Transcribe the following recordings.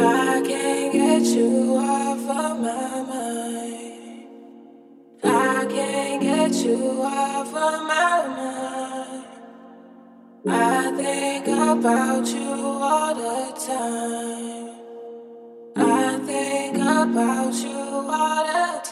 I can't get you off of my mind. I can't get you off of my mind. I think about you all the time. I think about you all the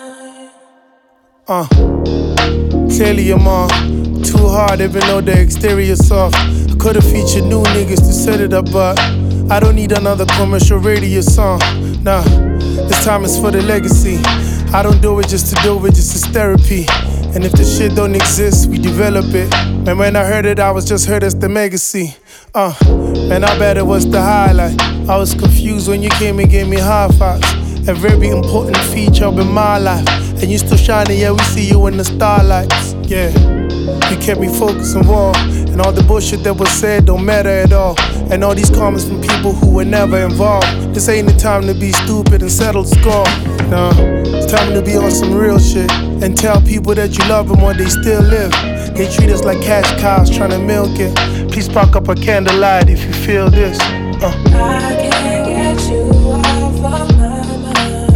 time. Clearly your mom too hard, even though the exterior soft. I could've featured new niggas to set it up, but I don't need another commercial radio song. Nah, this time is for the legacy. I don't do it just to do it, just as therapy. And if the shit don't exist, we develop it. And when I heard it, I was just heard as the legacy. Man, I bet it was the highlight. I was confused when you came and gave me high fives. A very important feature in my life. And you still shining, yeah, we see you in the starlights. Yeah, you kept me focused and raw. And all the bullshit that was said don't matter at all. And all these comments from people who were never involved. This ain't the time to be stupid and settle score. Nah, it's time to be on some real shit. And tell people that you love them while they still live. They treat us like cash cows trying to milk it. Please spark up a candlelight if you feel this. I can't get you off of my mind.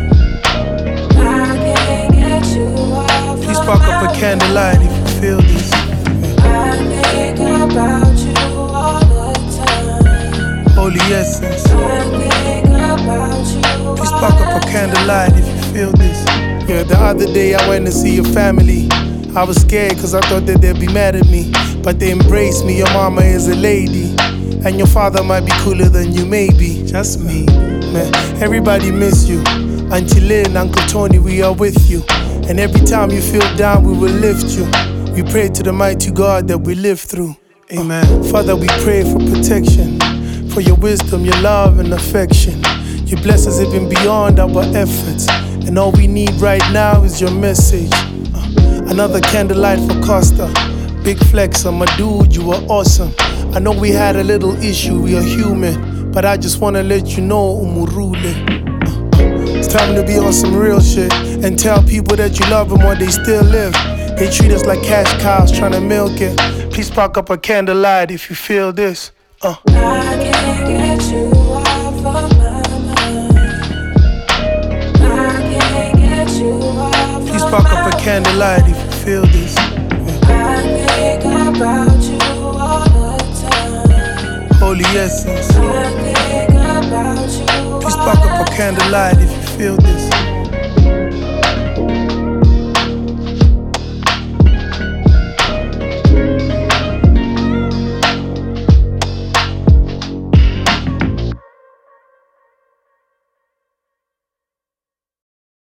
I can't get you off. Please spark up a candlelight if you feel this. I think about you all the time. Holy essence. I think about you. Please spark up a candlelight if you feel this. Yeah, the other day I went to see your family. I was scared cause I thought that they'd be mad at me. But they embraced me, your mama is a lady. And your father might be cooler than you maybe. Just me, man, everybody miss you. Auntie Lynn, Uncle Tony, we are with you. And every time you feel down, we will lift you. We pray to the mighty God that we live through. Amen. Father, we pray for protection, for your wisdom, your love and affection. You bless us even beyond our efforts. And all we need right now is your message. Another candlelight for Costa. Big flexer, my dude, you are awesome. I know we had a little issue, we are human. But I just wanna let you know, Umurule. It's time to be on some real shit. And tell people that you love them while they still live. They treat us like cash cows trying to milk it. Please spark up a candlelight if you feel this. I can't get you off of my mind. I can't get you off. Please spark up a candlelight if you feel this. I think about you all the time. Holy essence. I think about you. Please spark up a candlelight if you feel this.